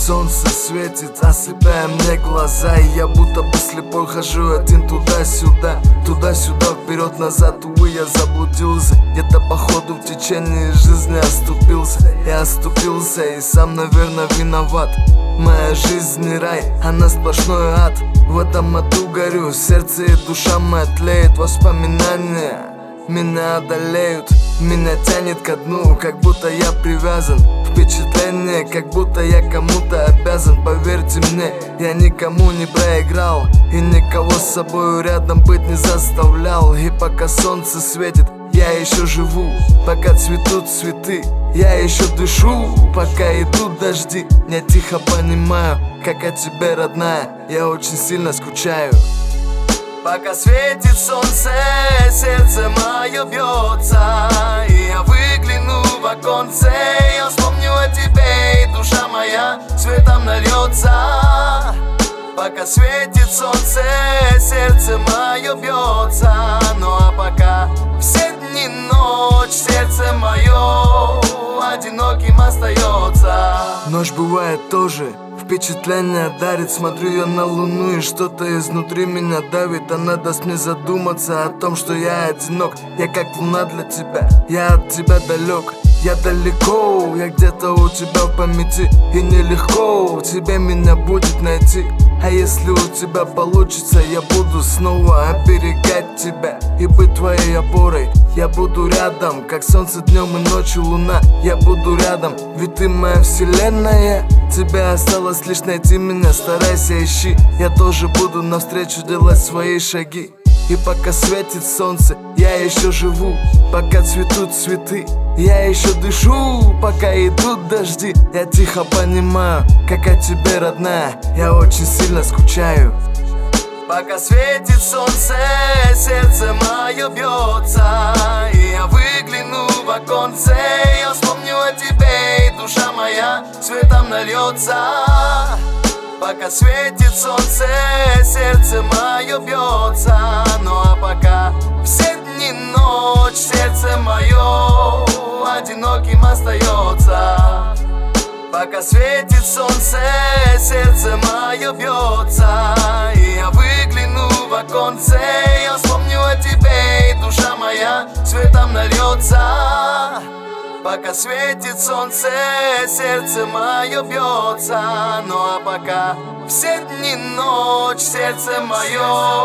солнце светит, ослепляя мне глаза, и я будто бы слепой хожу один туда-сюда, туда-сюда, вперед-назад, увы, я заблудился. Где-то походу в течение жизни оступился. Я оступился и сам, наверное, виноват. Моя жизнь не рай, она сплошной ад. В этом аду горю, сердце и душа моя тлеет. Воспоминания меня одолеют, меня тянет ко дну, как будто я привязан. Впечатление, как будто я кому-то обязан. Поверьте мне, я никому не проиграл и никого с собой рядом быть не заставлял. И пока солнце светит, я еще живу. Пока цветут цветы, я еще дышу. Пока идут дожди, я тихо понимаю, как о тебе, родная, я очень сильно скучаю. Пока светит солнце, сердце мое бьется, и я выгляну в оконце, я вспомню о тебе, и душа моя цветом нальется. Пока светит солнце, сердце мое бьется, ну а пока все дни ночь, сердце мое одиноким остается. Ночь бывает тоже, впечатление дарит. Смотрю я на луну, и что-то изнутри меня давит. Она даст мне задуматься о том, что я одинок. Я как луна для тебя, я от тебя далек. Я далеко, я где-то у тебя в памяти, и нелегко тебе меня будет найти. А если у тебя получится, я буду снова оберегать тебя и быть твоей опорой. Я буду рядом, как солнце днем и ночью луна. Я буду рядом, ведь ты моя вселенная. Тебе осталось лишь найти меня, старайся, ищи. Я тоже буду навстречу делать свои шаги. И пока светит солнце, я еще живу. Пока цветут цветы, я еще дышу. Пока идут дожди, я тихо понимаю, как о тебе, родная, я очень сильно скучаю. Пока светит солнце, сердце мое бьется, и я выгляну в оконце, я вспомню о тебе, и душа моя цветом нальется. Пока светит солнце, сердце мое бьется, ну а пока все дни ночь, сердце мое одиноким остается. Пока светит солнце, сердце мое бьется, и я выгляну в оконце, я вспомню о тебе, и душа моя цветом нальется. Пока светит солнце, сердце мое бьется, ну а пока все дни ночь, сердце мое